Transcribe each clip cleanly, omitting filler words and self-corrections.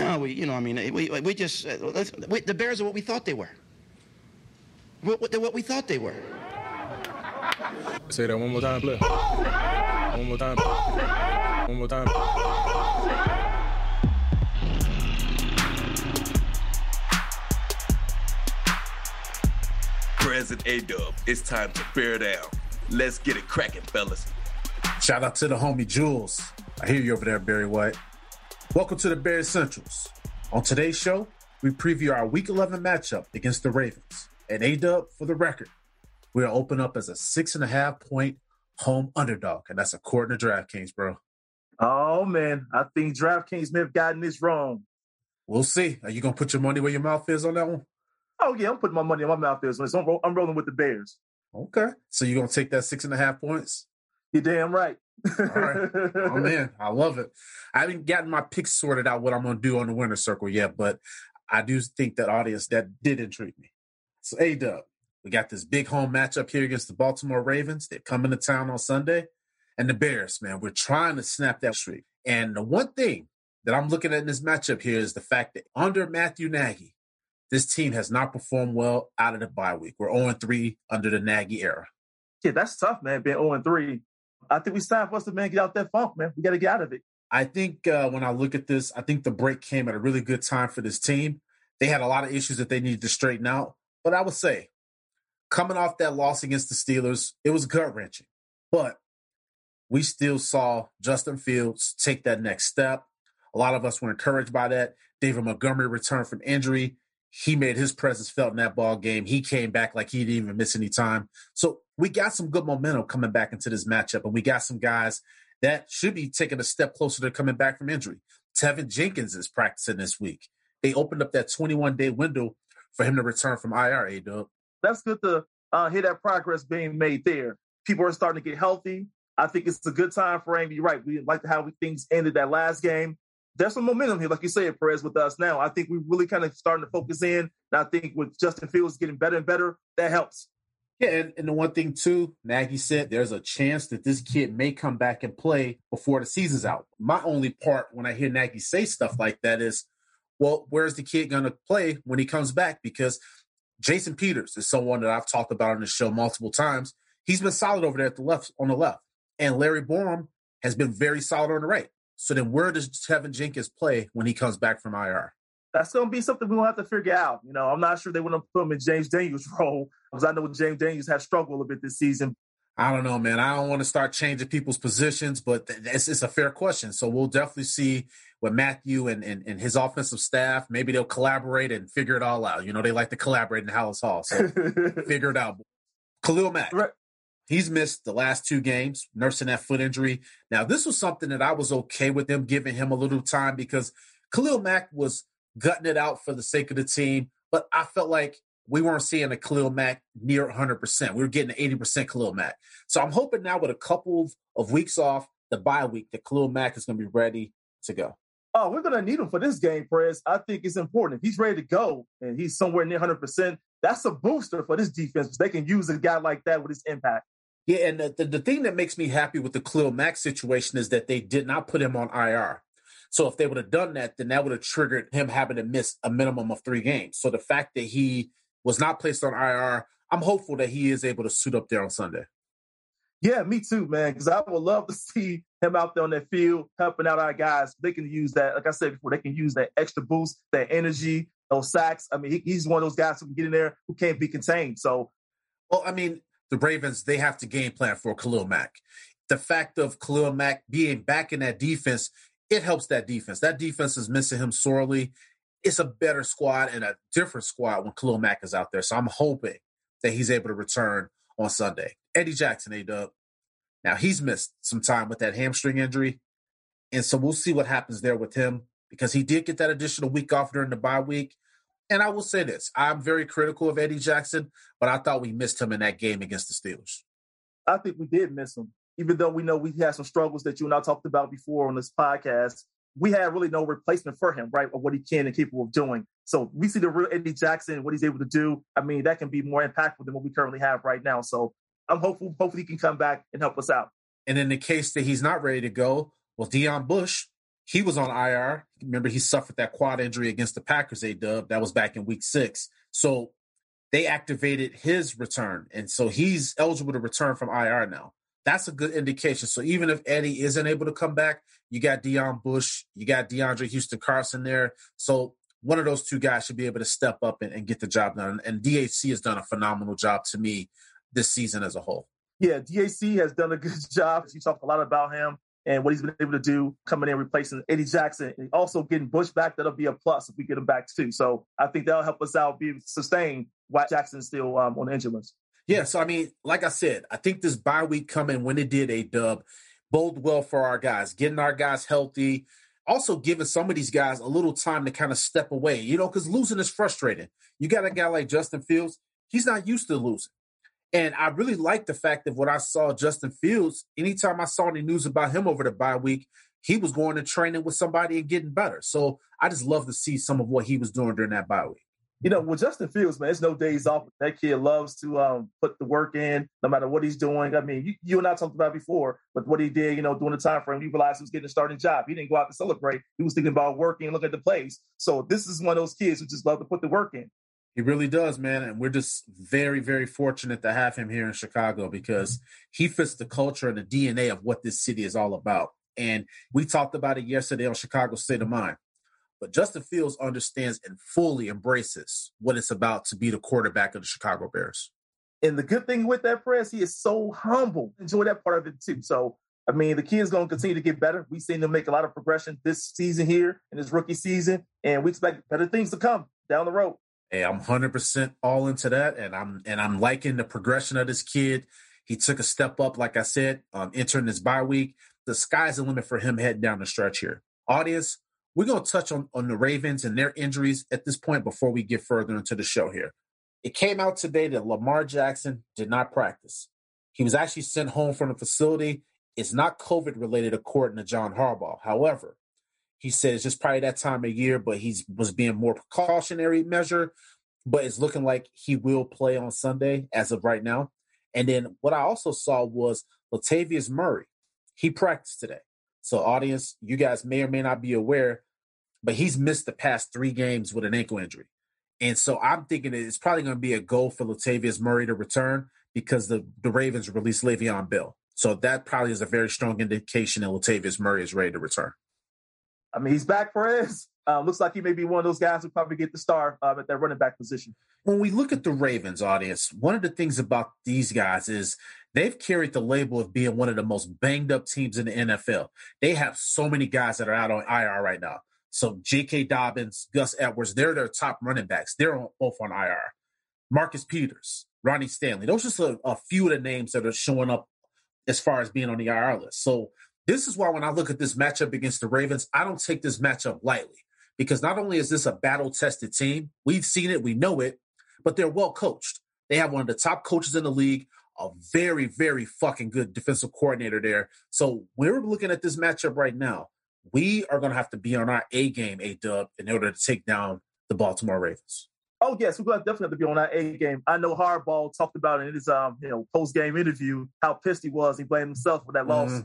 No, we just the Bears are what we thought they were. They're what we thought they were. Say that one more time, play. One more time. One more time. President A-Dub, it's time to bear down. Let's get it cracking, fellas. Shout out to the homie Jules. I hear you over there, Barry White. Welcome to the Bears Centrals. On today's show, we preview our Week 11 matchup against the Ravens. And A-Dub, for the record, we are open up as a 6.5-point home underdog, and that's according to DraftKings, bro. Oh, man. I think DraftKings may have gotten this wrong. We'll see. Are you going to put your money where your mouth is on that one? Oh, yeah, I'm putting my money in my mouth. So I'm rolling with the Bears. Okay. So you're going to take that 6.5 points? You're damn right. All right. Oh, man. I love it. I haven't gotten my picks sorted out what I'm going to do on the winner's circle yet, but I do think that audience, that did intrigue me. So, A-Dub, we got this big home matchup here against the Baltimore Ravens. They're coming to town on Sunday. And the Bears, man, we're trying to snap that streak. And the one thing that I'm looking at in this matchup here is the fact that under Matthew Nagy, this team has not performed well out of the bye week. We're 0-3 under the Nagy era. Yeah, that's tough, man, being 0-3. I think it's time for us to, man, get out that funk, man. We got to get out of it. I think when I look at this, I think the break came at a really good time for this team. They had a lot of issues that they needed to straighten out. But I would say, coming off that loss against the Steelers, it was gut-wrenching. But we still saw Justin Fields take that next step. A lot of us were encouraged by that. David Montgomery returned from injury. He made his presence felt in that ball game. He came back like he didn't even miss any time. So we got some good momentum coming back into this matchup, and we got some guys that should be taking a step closer to coming back from injury. Tevin Jenkins is practicing this week. They opened up that 21-day window for him to return from IR, A-Dub. That's good to hear that progress being made there. People are starting to get healthy. I think it's a good time for Amy. You're right. We like how things ended that last game. There's some momentum here, like you said, Perez, with us now. I think we're really kind of starting to focus in. And I think with Justin Fields getting better and better, that helps. Yeah, and the one thing, too, Nagy said there's a chance that this kid may come back and play before the season's out. My only part when I hear Nagy say stuff like that is, well, where's the kid going to play when he comes back? Because Jason Peters is someone that I've talked about on the show multiple times. He's been solid over there on the left. And Larry Borom has been very solid on the right. So then where does Tevin Jenkins play when he comes back from IR? That's going to be something we'll have to figure out. I'm not sure they want to put him in James Daniels' role, because I know James Daniels has struggled a bit this season. I don't know, man. I don't want to start changing people's positions, but it's a fair question. So we'll definitely see with Matthew and his offensive staff. Maybe they'll collaborate and figure it all out. They like to collaborate in Hallis Hall. So figure it out. Khalil Mack. Right. He's missed the last 2 games, nursing that foot injury. Now, this was something that I was okay with them giving him a little time because Khalil Mack was gutting it out for the sake of the team, but I felt like we weren't seeing a Khalil Mack near 100%. We were getting 80% Khalil Mack. So I'm hoping now with a couple of weeks off, the bye week, that Khalil Mack is going to be ready to go. Oh, we're going to need him for this game, Perez. I think it's important. If he's ready to go and he's somewhere near 100%, that's a booster for this defense. They can use a guy like that with his impact. Yeah, and the thing that makes me happy with the Khalil Mack situation is that they did not put him on IR. So if they would have done that, then that would have triggered him having to miss a minimum of 3 games. So the fact that he was not placed on IR, I'm hopeful that he is able to suit up there on Sunday. Yeah, me too, man, because I would love to see him out there on that field helping out our guys. They can use that, like I said before, they can use that extra boost, that energy, those sacks. I mean, he's one of those guys who can get in there who can't be contained. So, well, I mean, the Ravens, they have to game plan for Khalil Mack. The fact of Khalil Mack being back in that defense, it helps that defense. That defense is missing him sorely. It's a better squad and a different squad when Khalil Mack is out there. So I'm hoping that he's able to return on Sunday. Eddie Jackson, A-Dub. Now, he's missed some time with that hamstring injury. And so we'll see what happens there with him because he did get that additional week off during the bye week. And I will say this, I'm very critical of Eddie Jackson, but I thought we missed him in that game against the Steelers. I think we did miss him, even though we know we had some struggles that you and I talked about before on this podcast. We had really no replacement for him, right, of what he can and capable of doing. So we see the real Eddie Jackson, what he's able to do. I mean, that can be more impactful than what we currently have right now. So I'm hopeful, hopefully he can come back and help us out. And in the case that he's not ready to go, well, Deion Bush, He was on IR. Remember, he suffered that quad injury against the Packers, A-Dub. That was back in week 6. So they activated his return. And so he's eligible to return from IR now. That's a good indication. So even if Eddie isn't able to come back, you got Deion Bush, you got DeAndre Houston Carson there. So one of those two guys should be able to step up and get the job done. And DHC has done a phenomenal job to me this season as a whole. Yeah, DAC has done a good job. You talk a lot about him and what he's been able to do coming in, replacing Eddie Jackson. And also getting Bush back, that'll be a plus if we get him back too. So I think that'll help us out, be sustained while Jackson's still on the injured list. Yeah, so I mean, like I said, I think this bye week coming when it did, A-Dub, bode well for our guys, getting our guys healthy, also giving some of these guys a little time to kind of step away, because losing is frustrating. You got a guy like Justin Fields, he's not used to losing. And I really like the fact that when I saw Justin Fields, anytime I saw any news about him over the bye week, he was going to training with somebody and getting better. So I just love to see some of what he was doing during that bye week. With Justin Fields, man, it's no days off. That kid loves to put the work in, no matter what he's doing. I mean, you and I talked about it before, but what he did, during the time frame, he realized he was getting a starting job. He didn't go out to celebrate. He was thinking about working and looking at the plays. So this is one of those kids who just love to put the work in. He really does, man. And we're just very, very fortunate to have him here in Chicago because he fits the culture and the DNA of what this city is all about. And we talked about it yesterday on Chicago State of Mind. But Justin Fields understands and fully embraces what it's about to be the quarterback of the Chicago Bears. And the good thing with that, Press, he is so humble. Enjoy that part of it, too. So, I mean, the kid's going to continue to get better. We've seen him make a lot of progression this season here in his rookie season, and we expect better things to come down the road. Hey, I'm 100% all into that, and I'm liking the progression of this kid. He took a step up, like I said, entering this bye week. The sky's the limit for him heading down the stretch here. Audience, we're going to touch on the Ravens and their injuries at this point before we get further into the show here. It came out today that Lamar Jackson did not practice. He was actually sent home from the facility. It's not COVID-related, according to John Harbaugh. However, he said it's just probably that time of year, but he was being more precautionary measure. But it's looking like he will play on Sunday as of right now. And then what I also saw was Latavius Murray. He practiced today. So, audience, you guys may or may not be aware, but he's missed the past 3 games with an ankle injury. And so I'm thinking that it's probably going to be a goal for Latavius Murray to return because the Ravens released Le'Veon Bell. So that probably is a very strong indication that Latavius Murray is ready to return. I mean, he's back, Perez. Looks like he may be one of those guys who probably get the star at that running back position. When we look at the Ravens, audience, one of the things about these guys is they've carried the label of being one of the most banged up teams in the NFL. They have so many guys that are out on IR right now. So J.K. Dobbins, Gus Edwards, they're their top running backs. They're both on IR. Marcus Peters, Ronnie Stanley. Those are just a few of the names that are showing up as far as being on the IR list. So this is why when I look at this matchup against the Ravens, I don't take this matchup lightly because not only is this a battle-tested team, we've seen it, we know it, but they're well coached. They have one of the top coaches in the league, a very, very fucking good defensive coordinator there. So we're looking at this matchup right now. We are going to have to be on our A game, A-Dub, in order to take down the Baltimore Ravens. Oh, yes, we're going to definitely have to be on our A game. I know Harbaugh talked about it in his post-game interview how pissed he was. He blamed himself for that loss,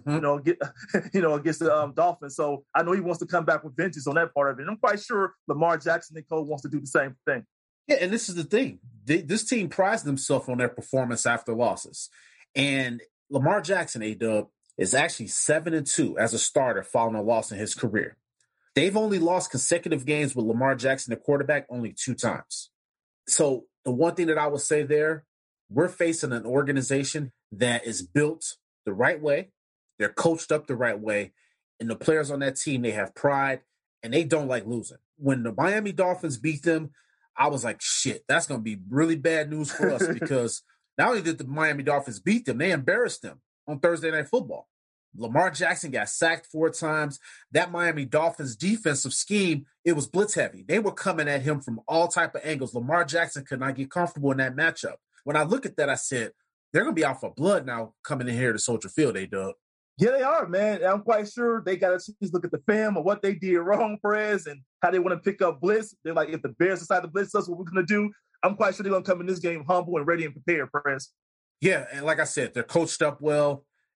against the Dolphins. So I know he wants to come back with vengeance on that part of it. And I'm quite sure Lamar Jackson and Cole wants to do the same thing. Yeah, and this is the thing. This team prides themselves on their performance after losses. And Lamar Jackson, A-Dub, is actually 7-2 as a starter following a loss in his career. They've only lost consecutive games with Lamar Jackson, the quarterback, only 2 times. So the one thing that I would say there, we're facing an organization that is built the right way. They're coached up the right way. And the players on that team, they have pride, and they don't like losing. When the Miami Dolphins beat them, I was like, shit, that's going to be really bad news for us because not only did the Miami Dolphins beat them, they embarrassed them on Thursday Night Football. Lamar Jackson got sacked 4 times. That Miami Dolphins defensive scheme, it was blitz heavy. They were coming at him from all type of angles. Lamar Jackson could not get comfortable in that matchup. When I look at that, I said, they're going to be out for blood now coming in here to Soldier Field, A-Dub. Yeah, they are, man. I'm quite sure they got to look at the film of what they did wrong, Perez, and how they want to pick up blitz. They're like, if the Bears decide to blitz us, what we're going to do? I'm quite sure they're going to come in this game humble and ready and prepared, Perez. Yeah, and like I said, they're coached up well.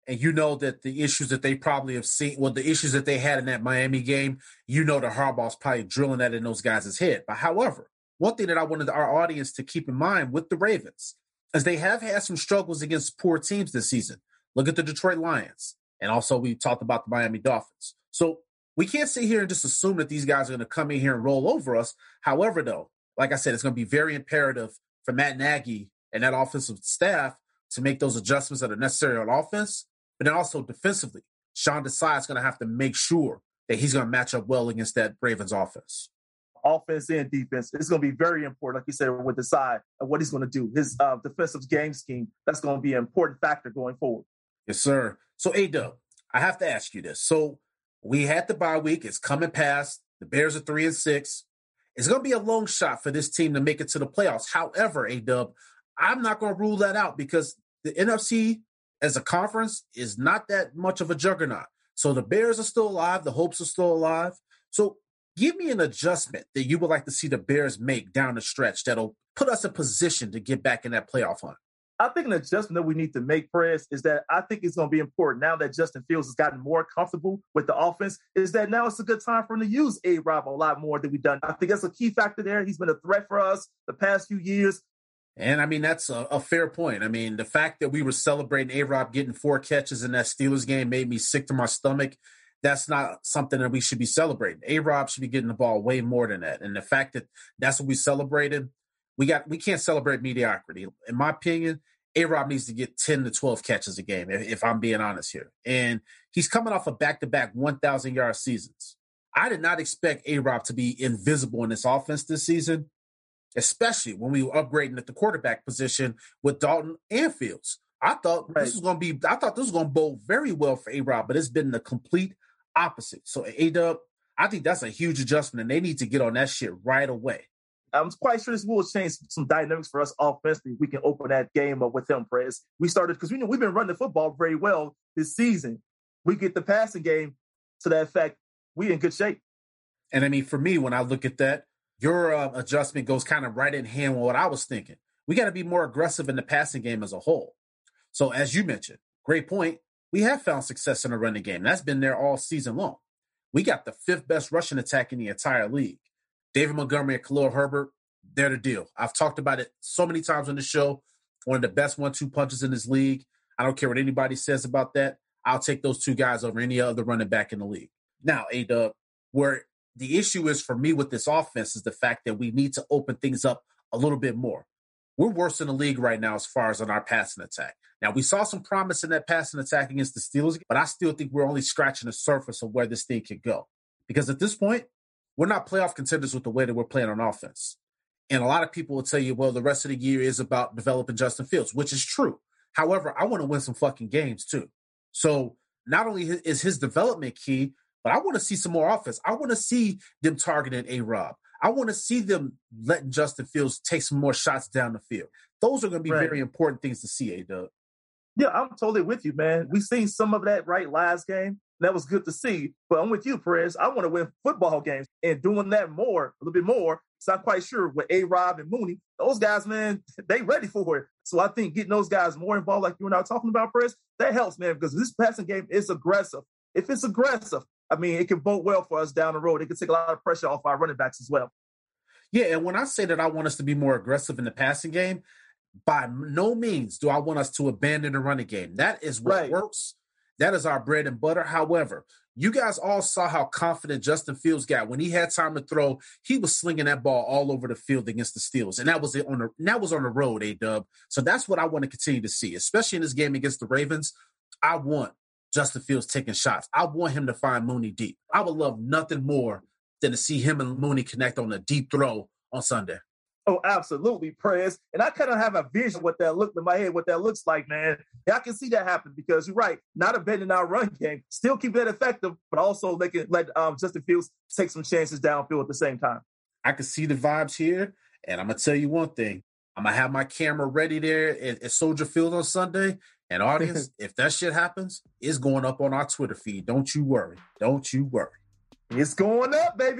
and you know that the issues that they probably have seen, well, the issues that they had in that Miami game, you know that Harbaugh's probably drilling that in those guys' head. But however, one thing that I wanted our audience to keep in mind with the Ravens is they have had some struggles against poor teams this season. Look at the Detroit Lions. And also we talked about the Miami Dolphins. So we can't sit here and just assume that these guys are going to come in here and roll over us. However, though, like I said, it's going to be very imperative for Matt Nagy and that offensive staff to make those adjustments that are necessary on offense. But then also defensively, Sean Desai is going to have to make sure that he's going to match up well against that Ravens offense. Offense and defense, it's going to be very important, like you said, with Desai and what he's going to do. His defensive game scheme, that's going to be an important factor going forward. Yes, sir. So, A-Dub, I have to ask you this. So we had the bye week. It's coming past. The Bears are 3-6. It's going to be a long shot for this team to make it to the playoffs. However, A-Dub, I'm not going to rule that out because the NFC as a conference is not that much of a juggernaut. So the Bears are still alive. The hopes are still alive. So give me an adjustment that you would like to see the Bears make down the stretch that'll put us in position to get back in that playoff hunt. I think an adjustment that we need to make, Perez, is that I think it's going to be important now that Justin Fields has gotten more comfortable with the offense, is that now it's a good time for him to use A-Rob a lot more than we've done. I think that's a key factor there. He's been a threat for us the past few years. And, I mean, that's a fair point. I mean, the fact that we were celebrating A-Rob getting 4 catches in that Steelers game made me sick to my stomach. That's not something that we should be celebrating. A-Rob should be getting the ball way more than that. And the fact that that's what we celebrated, we can't celebrate mediocrity. In my opinion, A-Rob needs to get 10 to 12 catches a game, if I'm being honest here. And he's coming off of back-to-back 1,000-yard seasons. I did not expect A-Rob to be invisible in this offense this season, especially when we were upgrading at the quarterback position with Dalton and Fields. I thought this was going to bode very well for A-Rob, but it's been the complete opposite. So A-Dub, I think that's a huge adjustment, and they need to get on that shit right away. I'm quite sure this will change some dynamics for us offensively. We can open that game up with him, Prez. We started because we know we've been running the football very well this season. We get the passing game to that effect, we in good shape. And I mean, for me, when I look at that, your adjustment goes kind of right in hand with what I was thinking. We got to be more aggressive in the passing game as a whole. So as you mentioned, great point. We have found success in the running game. That's been there all season long. We got the 5th best rushing attack in the entire league. David Montgomery and Khalil Herbert, they're the deal. I've talked about it so many times on the show. One of the best 1-2 punches in this league. I don't care what anybody says about that. I'll take those 2 guys over any other running back in the league. Now, A-Dub, where the issue is for me with this offense is the fact that we need to open things up a little bit more. We're worse in the league right now as far as on our passing attack. Now, we saw some promise in that passing attack against the Steelers, but I still think we're only scratching the surface of where this thing could go. Because at this point, we're not playoff contenders with the way that we're playing on offense. And a lot of people will tell you, well, the rest of the year is about developing Justin Fields, which is true. However, I want to win some fucking games too. So not only is his development key, but I want to see some more offense. I want to see them targeting A-Rob. I want to see them letting Justin Fields take some more shots down the field. Those are going to be very important things to see, A-Dub. Yeah, I'm totally with you, man. We've seen some of that last game. That was good to see. But I'm with you, Perez. I want to win football games and doing that a little bit more. So I'm quite sure with A-Rob and Mooney, those guys, man, they ready for it. So I think getting those guys more involved, like you and I were talking about, Perez, that helps, man, because this passing game is aggressive. If it's aggressive, I mean, it can bode well for us down the road. It can take a lot of pressure off our running backs as well. Yeah, and when I say that I want us to be more aggressive in the passing game, by no means do I want us to abandon the running game. That is what works. That is our bread and butter. However, you guys all saw how confident Justin Fields got. When he had time to throw, he was slinging that ball all over the field against the Steelers. And that was on the road, A-Dub. So that's what I want to continue to see, especially in this game against the Ravens. I want Justin Fields taking shots. I want him to find Mooney deep. I would love nothing more than to see him and Mooney connect on a deep throw on Sunday. Oh, absolutely, Prez. And I kind of have a vision what that looks like, man. Yeah, I can see that happen because you're right. Not abandoning our run game, still keep that effective, but also let Justin Fields take some chances downfield at the same time. I can see the vibes here, and I'm going to tell you one thing. I'm going to have my camera ready there at Soldier Field on Sunday. And audience, if that shit happens, it's going up on our Twitter feed. Don't you worry. Don't you worry. It's going up, baby.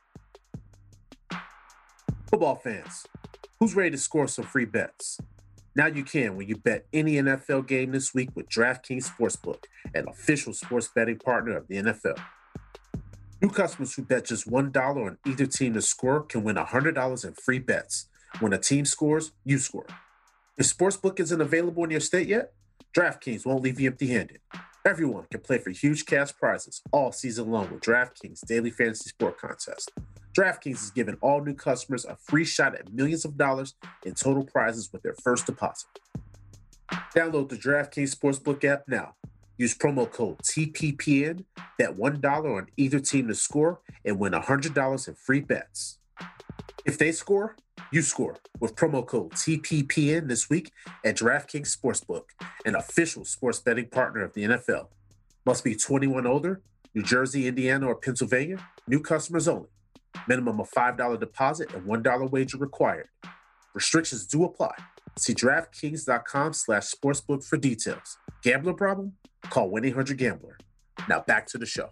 Football fans, who's ready to score some free bets? Now you can when you bet any NFL game this week with DraftKings Sportsbook, an official sports betting partner of the NFL. New customers who bet just $1 on either team to score can win $100 in free bets. When a team scores, you score. If Sportsbook isn't available in your state yet, DraftKings won't leave you empty-handed. Everyone can play for huge cash prizes all season long with DraftKings Daily Fantasy Sport Contest. DraftKings is giving all new customers a free shot at millions of dollars in total prizes with their first deposit. Download the DraftKings Sportsbook app now. Use promo code TPPN, bet $1 on either team to score, and win $100 in free bets. If they score, you score with promo code TPPN this week at DraftKings Sportsbook, an official sports betting partner of the NFL. Must be 21 older, New Jersey, Indiana, or Pennsylvania. New customers only. Minimum of $5 deposit and $1 wager required. Restrictions do apply. See DraftKings.com/sportsbook for details. Gambling problem? Call 1-800-GAMBLER. Now back to the show.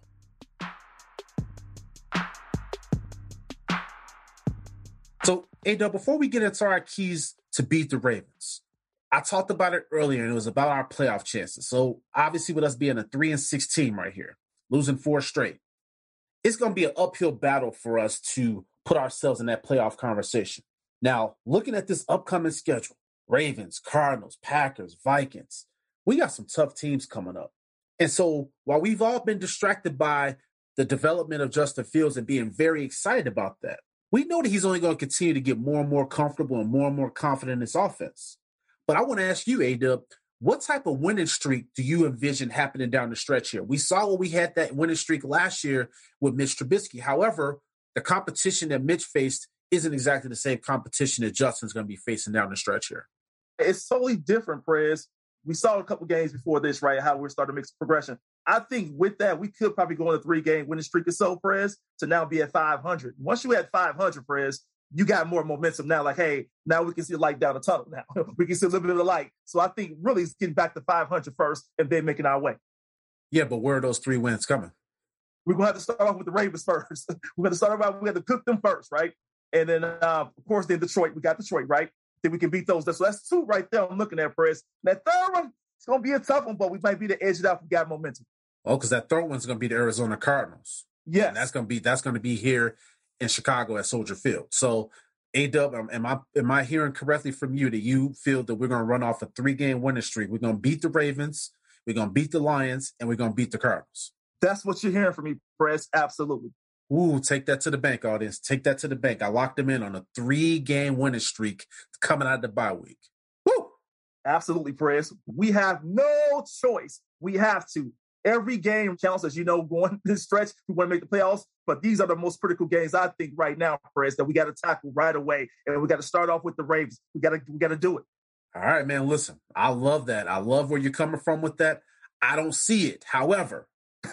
So, A-Dub, before we get into our keys to beat the Ravens, I talked about it earlier, and it was about our playoff chances. So, obviously, with us being a 3-6 team right here, losing 4 straight, it's going to be an uphill battle for us to put ourselves in that playoff conversation. Now, looking at this upcoming schedule, Ravens, Cardinals, Packers, Vikings, we got some tough teams coming up. And so while we've all been distracted by the development of Justin Fields and being very excited about that, we know that he's only going to continue to get more and more comfortable and more confident in his offense. But I want to ask you, A-Dub, what type of winning streak do you envision happening down the stretch here? We saw when we had that winning streak last year with Mitch Trubisky. However, the competition that Mitch faced isn't exactly the same competition that Justin's going to be facing down the stretch here. It's totally different, Prez. We saw a couple games before this, right, how we're starting to make some progression. I think with that, we could probably go on a 3-game winning streak or so, Prez, to now be at 500. Once you had 500, Prez, you got more momentum now. Like, hey, now we can see a light down the tunnel now. We can see a little bit of the light. So I think really it's getting back to 500 first and then making our way. Yeah, but where are those 3 wins coming? We're going to have to start off with the Ravens first. We're going to start off, we have to cook them first, right? And then, of course, then Detroit. We got Detroit, right? Then we can beat those. So that's 2 right there I'm looking at, Prez. That third one, it's going to be a tough one, but we might be the edge it out if we got momentum. Oh, because that third one's going to be the Arizona Cardinals. Yes. And that's going to be here in Chicago at Soldier Field. So, A-Dub, am I hearing correctly from you that you feel that we're going to run off a 3-game winning streak? We're going to beat the Ravens, we're going to beat the Lions, and we're going to beat the Cardinals. That's what you're hearing from me, Press. Absolutely. Ooh, take that to the bank, audience. Take that to the bank. I locked them in on a 3-game winning streak coming out of the bye week. Woo! Absolutely, Press. We have no choice. We have to. Every game counts, as you know, going this stretch. We want to make the playoffs, but these are the most critical games, I think, right now, Press, that we got to tackle right away. And we got to start off with the Ravens. We got to do it. All right, man. Listen, I love that. I love where you're coming from with that. I don't see it. However,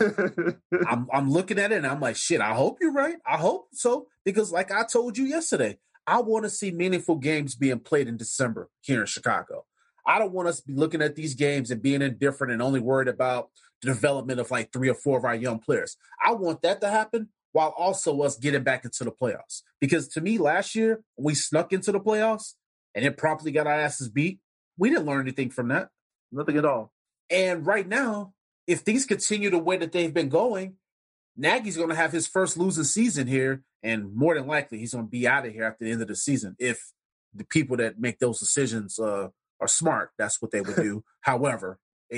I'm looking at it and I'm like, shit, I hope you're right. I hope so. Because like I told you yesterday, I want to see meaningful games being played in December here in Chicago. I don't want us to be looking at these games and being indifferent and only worried about the development of like 3 or 4 of our young players. I want that to happen while also us getting back into the playoffs. Because to me, last year, we snuck into the playoffs and it promptly got our asses beat. We didn't learn anything from that. Nothing at all. And right now, if things continue the way that they've been going, Nagy's going to have his first losing season here, and more than likely he's going to be out of here after the end of the season. If the people that make those decisions are smart, that's what they would do. However,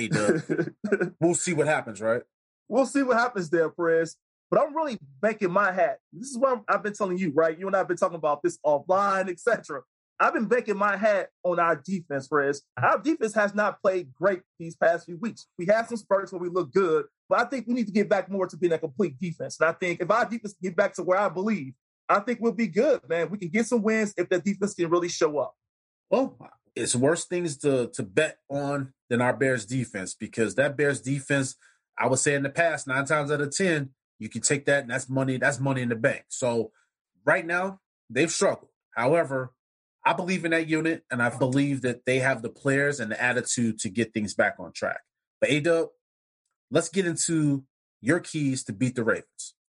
we'll see what happens, right? We'll see what happens there, Perez. But I'm really banking my hat. This is what I've been telling you, right? You and I have been talking about this offline, etc. I've been banking my hat on our defense, Perez. Our defense has not played great these past few weeks. We had some spurts where we look good, but I think we need to get back more to being a complete defense. And I think if our defense get back to where I believe, I think we'll be good, man. We can get some wins if the defense can really show up. Well, it's worse things to bet on than our Bears defense, because that Bears defense, I would say in the past, 9 times out of 10, you can take that and that's money in the bank. So right now, they've struggled. However, I believe in that unit, and I believe that they have the players and the attitude to get things back on track. But A-Dub, let's get into your keys to beat the Ravens.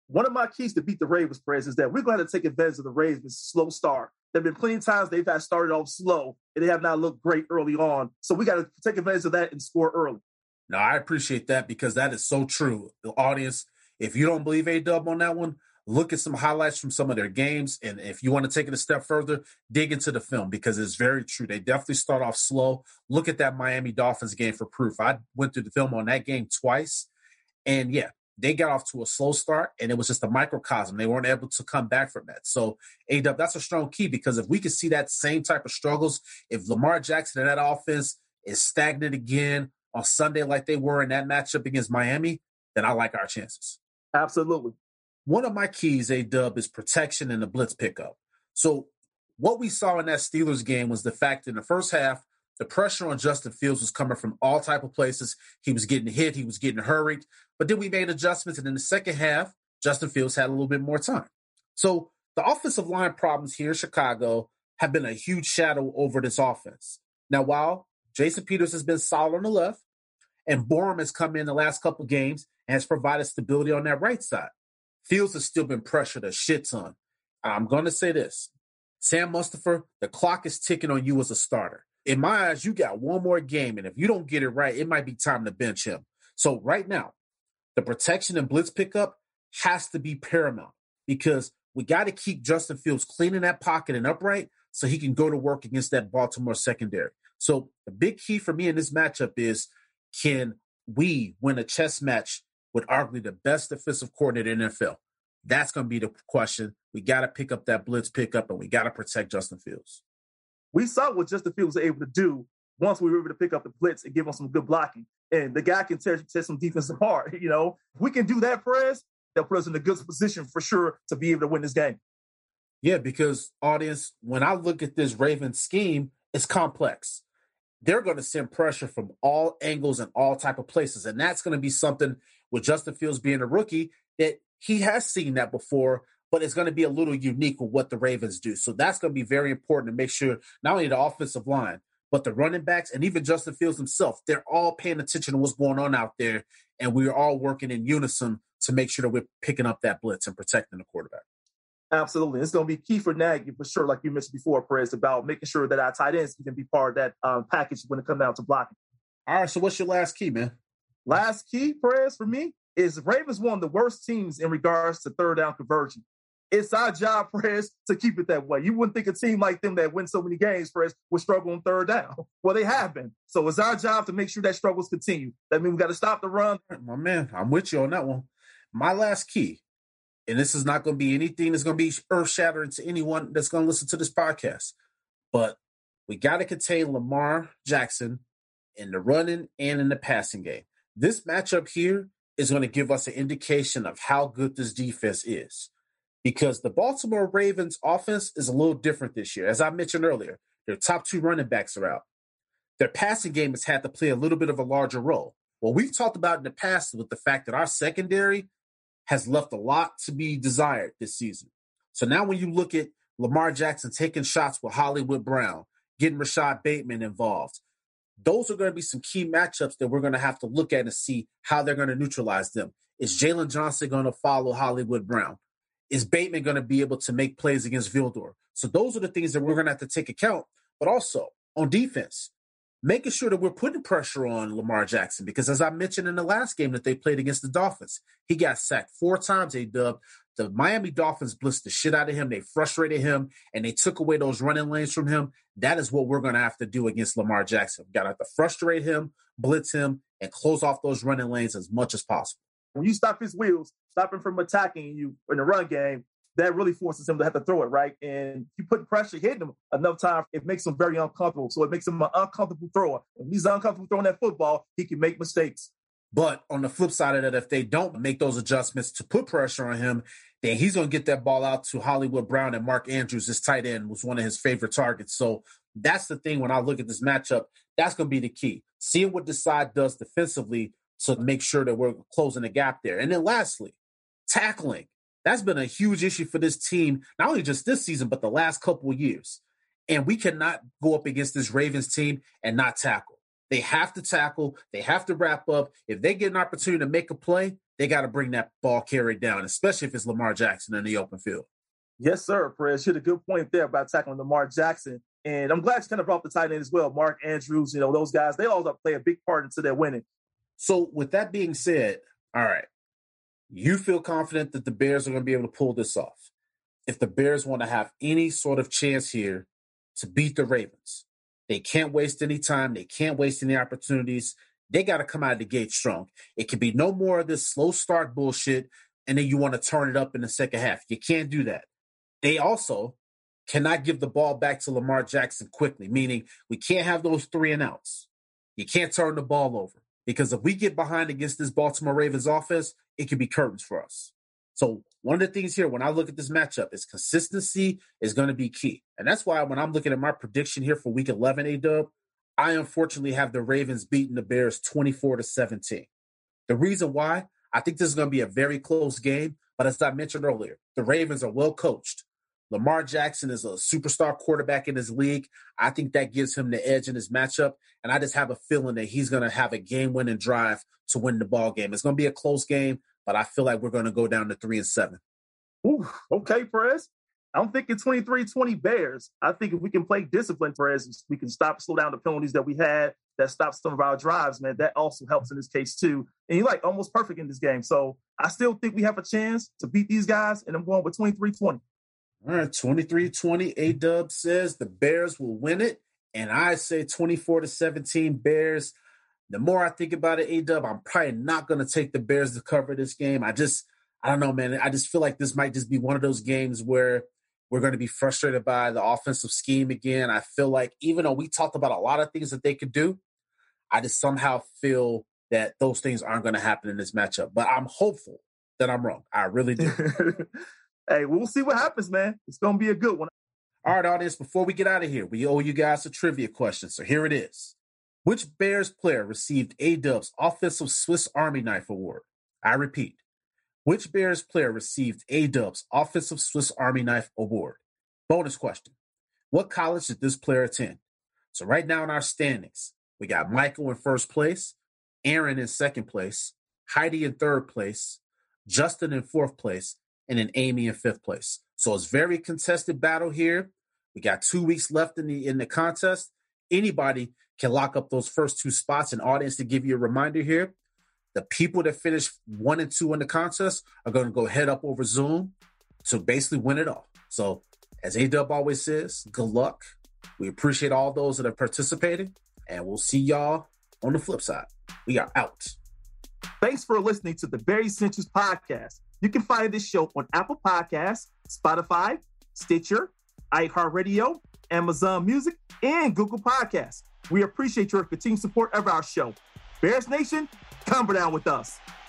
One of my keys to beat the Ravens, Perez, is that we're going to take advantage of the Ravens' slow start. There have been plenty of times they've had started off slow, and they have not looked great early on. So we got to take advantage of that and score early. No, I appreciate that because that is so true. The audience, if you don't believe A-Dub on that one, look at some highlights from some of their games. And if you want to take it a step further, dig into the film because it's very true. They definitely start off slow. Look at that Miami Dolphins game for proof. I went through the film on that game twice. And yeah, they got off to a slow start, and it was just a microcosm. They weren't able to come back from that. So, A-Dub, that's a strong key because if we can see that same type of struggles, if Lamar Jackson and that offense is stagnant again on Sunday like they were in that matchup against Miami, then I like our chances. Absolutely. One of my keys, A-Dub, is protection and the blitz pickup. So what we saw in that Steelers game was the fact in the first half, the pressure on Justin Fields was coming from all type of places. He was getting hit. He was getting hurried. But then we made adjustments. And in the second half, Justin Fields had a little bit more time. So the offensive line problems here in Chicago have been a huge shadow over this offense. Now, while Jason Peters has been solid on the left and Borum has come in the last couple of games and has provided stability on that right side, Fields has still been pressured a shit ton. I'm going to say this. Sam Mustipher, the clock is ticking on you as a starter. In my eyes, you got one more game, and if you don't get it right, it might be time to bench him. So right now, the protection and blitz pickup has to be paramount because we got to keep Justin Fields clean in that pocket and upright so he can go to work against that Baltimore secondary. So the big key for me in this matchup is, can we win a chess match with arguably the best defensive coordinator in the NFL? That's going to be the question. We got to pick up that blitz pickup, and we got to protect Justin Fields. We saw what Justin Fields was able to do once we were able to pick up the blitz and give him some good blocking. And the guy can tear some defense apart. You know, if we can do that, Perez, they'll put us in a good position for sure to be able to win this game. Yeah, because, audience, when I look at this Ravens scheme, it's complex. They're going to send pressure from all angles and all type of places. And that's going to be something with Justin Fields being a rookie that he has seen that before, but it's going to be a little unique with what the Ravens do. So that's going to be very important to make sure not only the offensive line, but the running backs and even Justin Fields himself, they're all paying attention to what's going on out there. And we're all working in unison to make sure that we're picking up that blitz and protecting the quarterback. Absolutely. It's going to be key for Nagy for sure, like you mentioned before, Perez, about making sure that our tight ends can be part of that package when it comes down to blocking. All right, so what's your last key, man? Last key, Perez, for me, is Ravens one of the worst teams in regards to third down conversion. It's our job, Perez, to keep it that way. You wouldn't think a team like them that wins so many games, Perez, would struggle on third down. Well, they have been. So it's our job to make sure that struggles continue. That means we got to stop the run. My man, I'm with you on that one. My last key, and this is not going to be anything that's going to be earth-shattering to anyone that's going to listen to this podcast, but we got to contain Lamar Jackson in the running and in the passing game. This matchup here is going to give us an indication of how good this defense is. Because the Baltimore Ravens offense is a little different this year. As I mentioned earlier, their top two running backs are out. Their passing game has had to play a little bit of a larger role. Well, we've talked about in the past with the fact that our secondary has left a lot to be desired this season. So now when you look at Lamar Jackson taking shots with Hollywood Brown, getting Rashad Bateman involved, those are going to be some key matchups that we're going to have to look at and see how they're going to neutralize them. Is Jalen Johnson going to follow Hollywood Brown? Is Bateman going to be able to make plays against Vildor? So those are the things that we're going to have to take account. But also on defense, making sure that we're putting pressure on Lamar Jackson. Because as I mentioned in the last game that they played against the Dolphins, he got sacked 4 times, A-Dub. The Miami Dolphins blitzed the shit out of him. They frustrated him, and they took away those running lanes from him. That is what we're going to have to do against Lamar Jackson. We've got to have to frustrate him, blitz him, and close off those running lanes as much as possible. When you stop his wheels, stop him from attacking you in the run game, that really forces him to have to throw it, right? And you put pressure, hitting him enough time, it makes him very uncomfortable. So it makes him an uncomfortable thrower. When he's uncomfortable throwing that football, he can make mistakes. But on the flip side of that, if they don't make those adjustments to put pressure on him, then he's going to get that ball out to Hollywood Brown, and Mark Andrews, his tight end, was one of his favorite targets. So that's the thing when I look at this matchup, that's going to be the key. Seeing what this side does defensively to make sure that we're closing the gap there. And then lastly, tackling. That's been a huge issue for this team, not only just this season, but the last couple of years. And we cannot go up against this Ravens team and not tackle. They have to tackle. They have to wrap up. If they get an opportunity to make a play, they got to bring that ball carried down, especially if it's Lamar Jackson in the open field. Yes, sir, Perez. You had a good point there about tackling Lamar Jackson. And I'm glad you kind of brought the tight end as well. Mark Andrews, those guys, they all play a big part into their winning. So with that being said, all right, you feel confident that the Bears are going to be able to pull this off. If the Bears want to have any sort of chance here to beat the Ravens, they can't waste any time. They can't waste any opportunities. They got to come out of the gate strong. It can be no more of this slow start bullshit, and then you want to turn it up in the second half. You can't do that. They also cannot give the ball back to Lamar Jackson quickly, meaning we can't have those 3 and outs. You can't turn the ball over, because if we get behind against this Baltimore Ravens offense, it could be curtains for us. So one of the things here, when I look at this matchup, is consistency is going to be key. And that's why when I'm looking at my prediction here for Week 11, A-Dub, I unfortunately have the Ravens beating the Bears 24-17. The reason why, I think this is going to be a very close game, but as I mentioned earlier, the Ravens are well coached. Lamar Jackson is a superstar quarterback in his league. I think that gives him the edge in his matchup, and I just have a feeling that he's going to have a game-winning drive to win the ball game. It's going to be a close game, but I feel like we're going to go down to 3-7. Ooh, okay, Perez. I'm thinking 23-20 Bears. I think if we can play discipline, Perez, we can slow down the penalties that we had that stopped some of our drives, man. That also helps in this case, too. And you're almost perfect in this game. So I still think we have a chance to beat these guys, and I'm going with 23-20. All right, 23-20. A-Dub says the Bears will win it, and I say 24-17 Bears. The more I think about it, A-Dub, I'm probably not going to take the Bears to cover this game. I don't know, man. I just feel like this might just be one of those games where we're going to be frustrated by the offensive scheme again. I feel like even though we talked about a lot of things that they could do, I just somehow feel that those things aren't going to happen in this matchup. But I'm hopeful that I'm wrong. I really do. Hey, we'll see what happens, man. It's going to be a good one. All right, audience, before we get out of here, we owe you guys a trivia question. So here it is. Which Bears player received A-Dub's Offensive Swiss Army Knife Award? I repeat, which Bears player received A-Dub's Offensive Swiss Army Knife Award? Bonus question. What college did this player attend? So right now in our standings, we got Michael in first place, Aaron in second place, Heidi in third place, Justin in fourth place, and then Amy in fifth place. So it's very contested battle here. We got 2 weeks left in the contest. Anybody can lock up those first 2 spots. And audience, to give you a reminder here, the people that finish 1 and 2 in the contest are going to go head up over Zoom to basically win it all. So as A-Dub always says, good luck. We appreciate all those that are participating, and we'll see y'all on the flip side. We are out. Thanks for listening to the Bear Essentials Podcast. You can find this show on Apple Podcasts, Spotify, Stitcher, iHeartRadio, Amazon Music, and Google Podcasts. We appreciate your continued support of our show. Bears Nation, come down with us.